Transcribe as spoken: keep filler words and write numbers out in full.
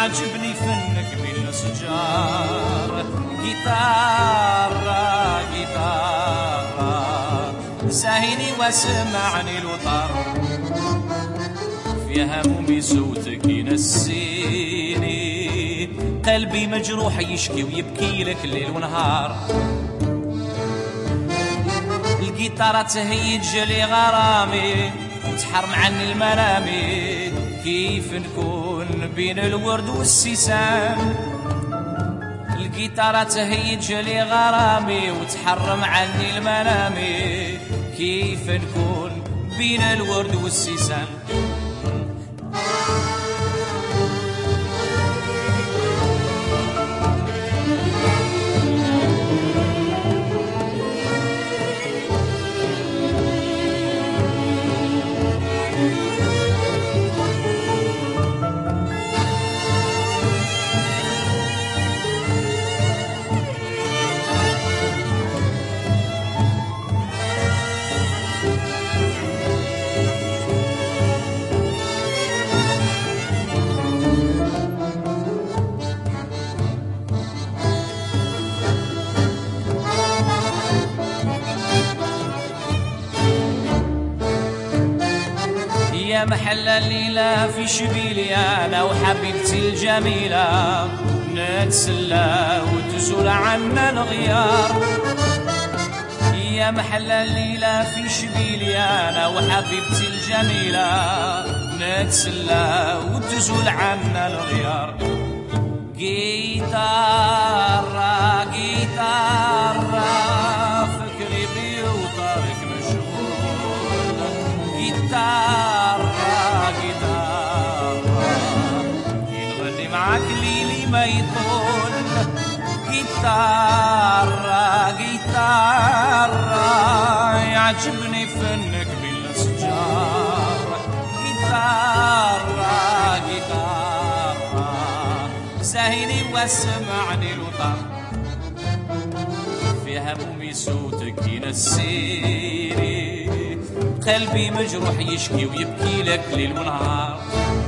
يعجبني فنك بالشجار. جيتارة جيتارة ساهيني واسمعني الوتر، فيها همومي صوتك ينسيني، قلبي مجروح يشكي ويبكي لك ليل ونهار. الجيتارة تهيج لي غرامي تحرم عني المنامي، كيف نكون بين الورد والسيسان. الجيتارة تهيج لي غرامي وتحرم عني المنامي، كيف نكون بين الورد والسيسان. يا محل الليلة في شبيلي أنا وحبيبتي الجميلة، نتسلى وتزول عنا الغيار. يا محل الليلة في شبيلي أنا وحبيبتي الجميلة، نتسلى وتزول عنا الغيار. جيتارة جيتارة فكري بي وطارك مشغول. جيتارة جيتارة ينغني معاك ليلي ما يطول. جيتارة جيتارة يعجبني فنك بالأشجار. جيتارة جيتارة ساهيني واسمعني الوتر، في همومي صوتك ينسيني، قلبي مجروح يشكي ويبكي لك ليل ونهار.